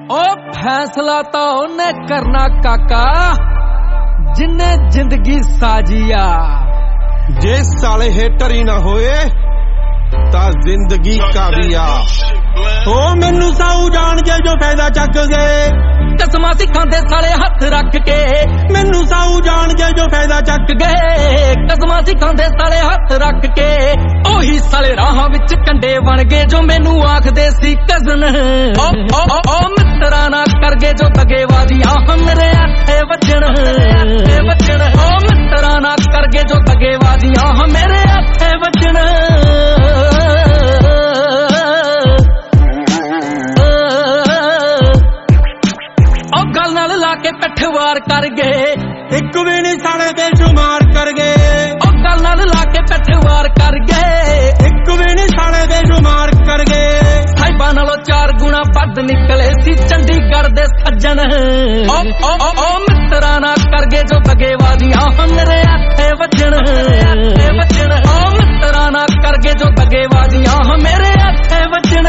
ओ फैसला तो उन्हें करना काका जिन्ने जिंदगी साजिया। जे साले हेटर ही ना होए ता जिंदगी काबिया। ओ मैनू साऊ जान जे जो फायदा चक गए कसमां सिखांदे साले हथ रख के। मैनू साऊ जान जे जो फायदा चक गए कसमां सिखांदे साले हथ रख के। ओही साले राहां विच कंडे बन गए जो मैनू आखदे सी कजन। ओ मित्रा ना कर गए जो दगेबाजियां मेरे हथे वजन। ओ मित्रा ना कर गए जो दगेबाजियां मेरे हथे वजन। लाके पठवार कर गए एक भी नहीं साले बेशुमार कर गए। गल नाल लाके पठवार कर गए एक भी नहीं साले बेशुमार कर गए। साहिबा नालों 4 गुना वध निकले सी चंडीगढ़ दे सज्जन। ओ मित्रा ना कर गए जो दगेबाजियां मेरे हथे वजन। ओ मित्रा ना कर गए जो दगेबाजियां मेरे हथे वजन।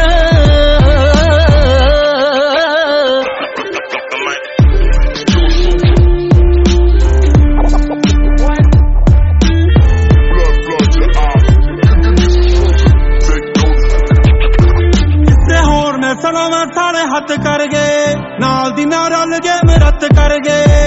सलामा सारे हथ कर गए नाल दी ना रल गए मरद कर गए।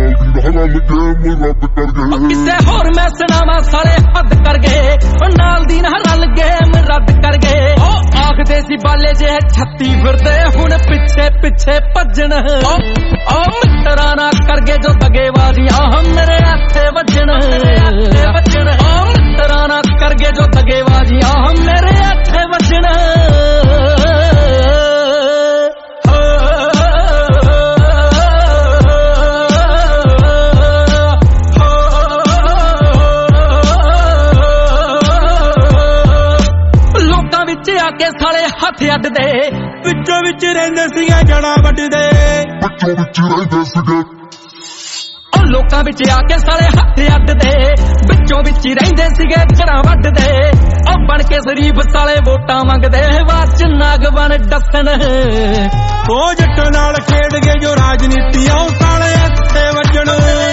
किसे होर मैं सुनावा सारे हद कर गए नाल दी ना रल गए रद्द कर गए। आखदे सी बाले जे 36 फिरदे हुण पिछे पिछे भजन। ओ मित्रा ना कर गए जो दगेबाजियां मेरे हथे वजन। ओ मित्रा ना कर गए जो दगेबाजियां मेरे हथे वजन। आके साले हथ अड्डदे विचों विच रहिंदे सीगे जड़ा वड्डदे। ओ लोकां विच आके साले हथ अड्डदे विचों विच रहिंदे सीगे जड़ा वड्डदे। ओ बन के शरीफ साले वोटां मंगदे बात च नाग बन डसन। ओ जट्टां नाल खेड गए जो राजनीति ओ साले हथे वजन।